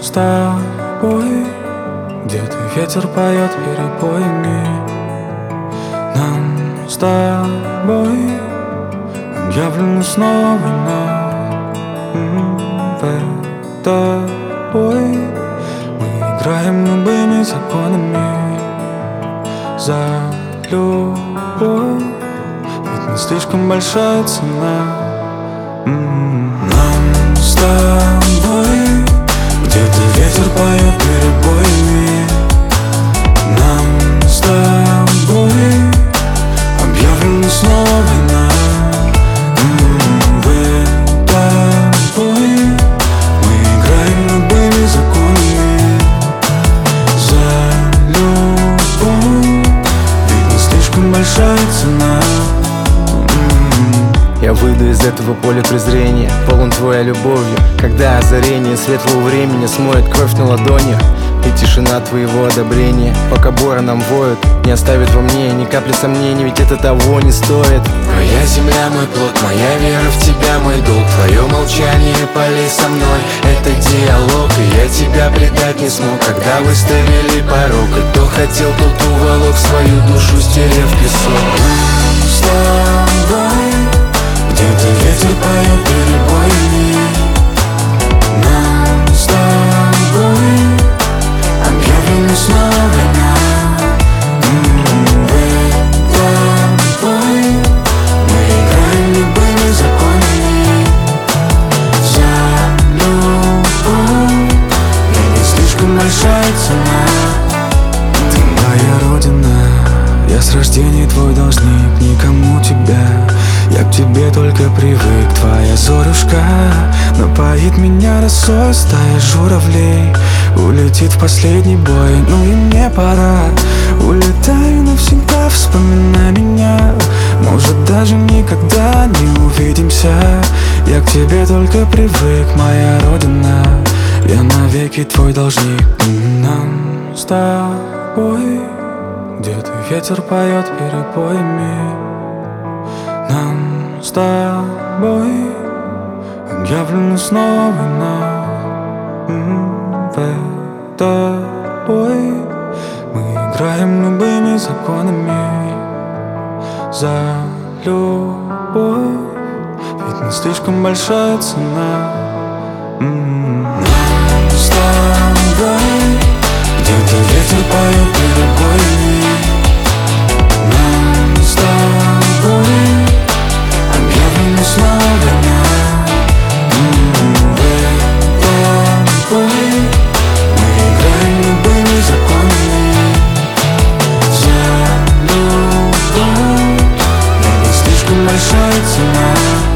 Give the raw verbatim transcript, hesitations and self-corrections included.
с тобой. Где-то ветер поет перебоями. Нам с тобой объявлена снова война. В этот бой мы играем любыми законами за любовь, ведь не слишком большая цена. Нам с тобой где-то ветер поет перебоями. Нам с тобой объявлена снова война. В этот бой мы играем любыми законами за любовь, ведь не слишком большая цена. Я выйду из этого поля презрения, полон твоей любовью, когда озарение светлого времени смоет кровь на ладонях. И тишина твоего одобрения, пока бороном воют, не оставит во мне ни капли сомнений, ведь это того не стоит. Твоя земля, мой плод, моя вера в тебя, мой долг. Твое молчание полей со мной, это диалог. И я тебя предать не смог, когда выставили порог. И кто хотел, тот уволок свою душу, стерев песок. С тобой где-то ветер поет перебоями. Нам с тобой объявлена снова война. В этот бой мы играем любыми законами за любовь, и не слишком большая цена. Ты моя родина, я с рождения твой должник, никому тебя. Я к тебе только привык, твоя зорюшка напоит меня росой. Стая журавлей улетит в последний бой, ну и мне пора. Улетаю навсегда, вспоминай меня. Может, даже никогда не увидимся. Я к тебе только привык, моя родина, я навеки твой должник. Нам с тобой где-то ветер поет перебоями. Нам с тобой объявлена снова война. В этот бой мы играем любыми законами за любовь, ведь не слишком большая цена. Нам с тобой где-то ветер поет перебоями. Нам с тобой объявлена снова война. В этот бой мы играем любыми законами за любовь, ведь не слишком большая цена.